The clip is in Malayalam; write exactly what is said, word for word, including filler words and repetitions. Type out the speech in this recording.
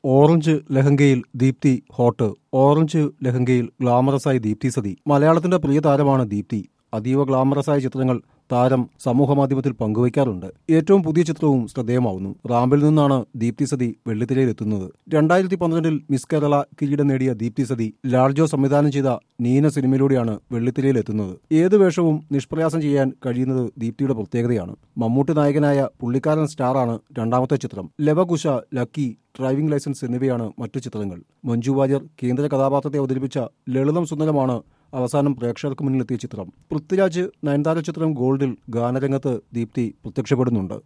ഓറഞ്ച് ലഹങ്കയിൽ ദീപ്തി ഹോട്ട്. ഓറഞ്ച് ലഹങ്കയിൽ ഗ്ലാമറസായി ദീപ്തി സതി. മലയാളത്തിന്റെ പ്രിയ താരമാണ് ദീപ്തി. അതീവ ഗ്ലാമറസായ ചിത്രങ്ങൾ താരം സമൂഹമാധ്യമത്തിൽ പങ്കുവയ്ക്കാറുണ്ട്. ഏറ്റവും പുതിയ ചിത്രവും ശ്രദ്ധേയമാവുന്നു. റാമ്പിൽ നിന്നാണ് ദീപ്തി സതി വെള്ളിത്തിരയിലെത്തുന്നത്. രണ്ടായിരത്തി പന്ത്രണ്ടിൽ മിസ് കേരള കിരീടം നേടിയ ദീപ്തി സതി ലാർജോ സംവിധാനം ചെയ്ത നീന സിനിമയിലൂടെയാണ് വെള്ളിത്തിരയിലെത്തുന്നത്. ഏത് വേഷവും നിഷ്പ്രയാസം ചെയ്യാൻ കഴിയുന്നത് ദീപ്തിയുടെ പ്രത്യേകതയാണ്. മമ്മൂട്ടി നായകനായ പുള്ളിക്കാരൻ സ്റ്റാറാണ് രണ്ടാമത്തെ ചിത്രം. ലവകുശ, ലക്കി, ഡ്രൈവിംഗ് ലൈസൻസ് എന്നിവയാണ് മറ്റു ചിത്രങ്ങൾ. മഞ്ജു വാര്യർ കേന്ദ്ര കഥാപാത്രത്തെ അവതരിപ്പിച്ച ലളിതം സുന്ദരമാണ് അവസാനം പ്രേക്ഷകർക്ക് മുന്നിലെത്തിയ ചിത്രം. പൃഥ്വിരാജ് നയൻതാര ചിത്രം ഗോൾഡിൽ ഗാനരംഗത്ത് ദീപ്തി പ്രത്യക്ഷപ്പെടുന്നുണ്ട്.